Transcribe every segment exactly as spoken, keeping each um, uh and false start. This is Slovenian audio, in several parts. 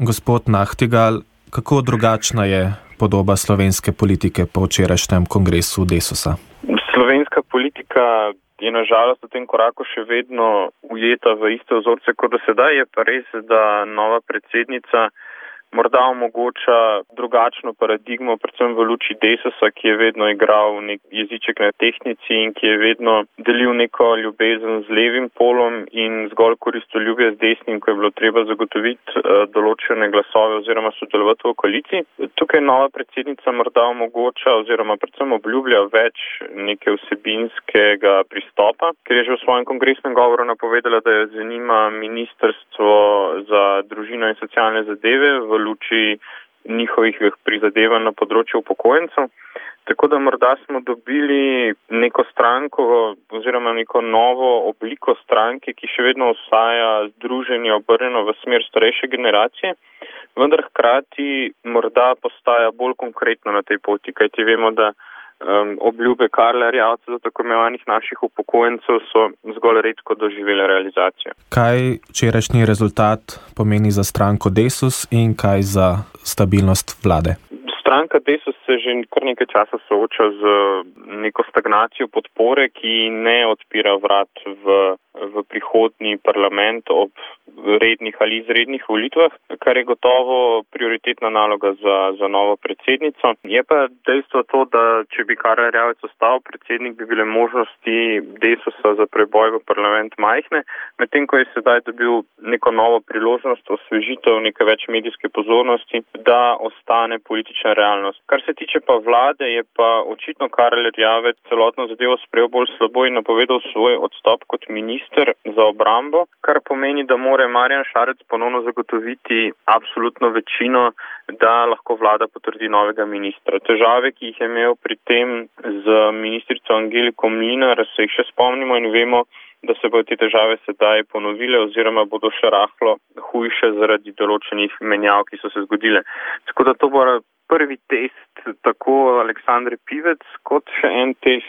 Gospod Nahtigal, kako drugačna je podoba slovenske politike po včerajšnjem kongresu Desusa? Slovenska politika je nažalost v tem koraku še vedno ujeta v iste vzorce kot do sedaj. Je pa res, da nova predsednica morda omogoča drugačno paradigmo, predvsem v luči Desusa, ki je vedno igral nek jeziček na tehnici in ki je vedno delil neko ljubezen z levim polom in zgolj koristoljubje z desnim, ko je bilo treba zagotoviti uh, določene glasove oziroma sodelovati v koaliciji. Tukaj nova predsednica morda omogoča oziroma predvsem obljublja več neke vsebinskega pristopa, ker je že v svojem kongresnem govoru napovedala, da jo zanima ministrstvo za družino in socialne zadeve v luči njihovih prizadevanj na področju upokojencev. Tako da morda smo dobili neko stranko oziroma neko novo obliko stranke, ki še vedno ostaja združenje obrnjeno v smer starejše generacije, vendar hkrati morda postaja bolj konkretno na tej poti, kajti vemo, da um, obljube Karla Erjavca za tako imenovanih naših upokojencev so zgolj redko doživele realizacijo. Kaj včerajšnji rezultat pomeni za stranko Desus in kaj za stabilnost vlade? Stranka Desus se že kar nekaj časa sooča z neko stagnacijo podpore, ki ne odpira vrat v, v prihodnji parlament ob rednih ali izrednih volitvah, kar je gotovo prioritetna naloga za, za novo predsednico. Je pa dejstvo to, da če bi Karl Erjavec ostal predsednik, bi bile možnosti Desusa za preboj v parlament majhne, medtem ko je sedaj dobil neko novo priložnost, osvežitev, nekaj več medijske pozornosti, da ostane politična realnost. Kar se tiče pa vlade, je pa očitno Karl Erjavec celotno zadevo sprejel bolj slabo in napovedal svoj odstop kot minister za obrambo, kar pomeni, da mora Marjan Šarec ponovno zagotoviti absolutno večino, da lahko vlada potrdi novega ministra. Težave, ki jih je imel pri tem z ministrico Angeliko Mlinar, se jih še spomnimo in vemo, da se bodo te težave sedaj ponovile oziroma bodo še rahlo hujše zaradi določenih menjav, ki so se zgodile. Tako da to bo prvi test tako Aleksandre Pivec kot še en test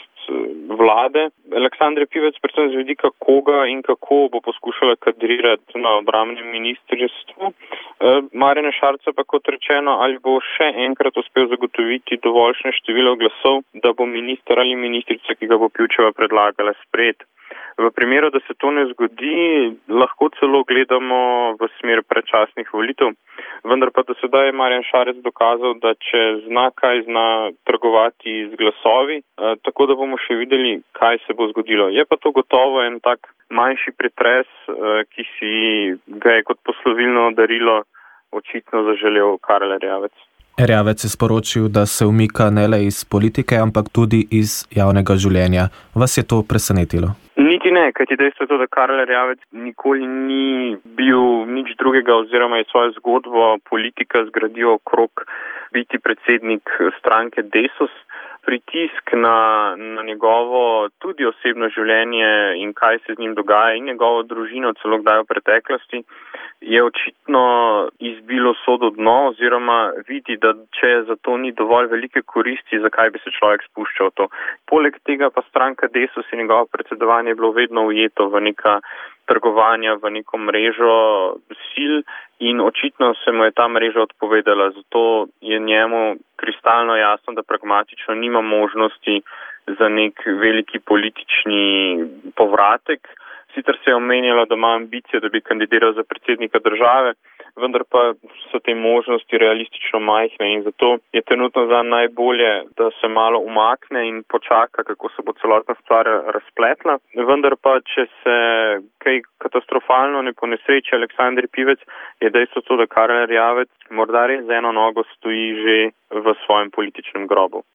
vlade. Aleksandre Pivec predvsem z vidika koga in kako bo poskušala kadrirati na obrambnem ministrstvu. Marjana Šarca pa kot rečeno, ali bo še enkrat uspel zagotoviti dovoljšne število glasov, da bo minister ali ministrica, ki ga bo Pivčeva predlagala, sprejet. V primeru, da se to ne zgodi, lahko celo gledamo v smer predčasnih volitev, vendar pa do sedaj je Marjan Šarec dokazal, da če zna kaj zna trgovati z glasovi, tako da bomo še videli, kaj se bo zgodilo. Je pa to gotovo en tak manjši pretres, ki si ga je kot poslovilno darilo očitno zaželel Karl Erjavec. Erjavec je sporočil, da se umika ne le iz politike, ampak tudi iz javnega življenja. Vas je to presenetilo? Niti ne, kajti dejstvo je to, da Karl Erjavec nikoli ni bil nič drugega oziroma je svojo zgodbo politika zgradil okrog biti predsednik stranke Desus. Pritisk na, na njegovo tudi osebno življenje in kaj se z njim dogaja in njegovo družino celo kdaj v preteklosti je očitno izbilo sodo dno oziroma vidi, da če za to ni dovolj velike koristi, zakaj bi se človek spuščal to. Poleg tega pa stranka Desus in njegovo predsedovanje je bilo vedno ujeto v neka trgovanja, v neko mrežo sil in očitno se mu je ta mreža odpovedala. Zato je njemu kristalno jasno, da pragmatično nima možnosti za nek veliki politični povratek. Sicer se je omenjalo, da ima ambicije, da bi kandidiral za predsednika države, vendar pa so te možnosti realistično majhne in zato je trenutno za najbolje, da se malo umakne in počaka, kako se bo celotna stvar razpletla. Vendar pa, če se kaj katastrofalno ne ponesreči Aleksandri Pivec, je dejstvo to, da Karl Erjavec morda res z eno nogo stoji že v svojem političnem grobu.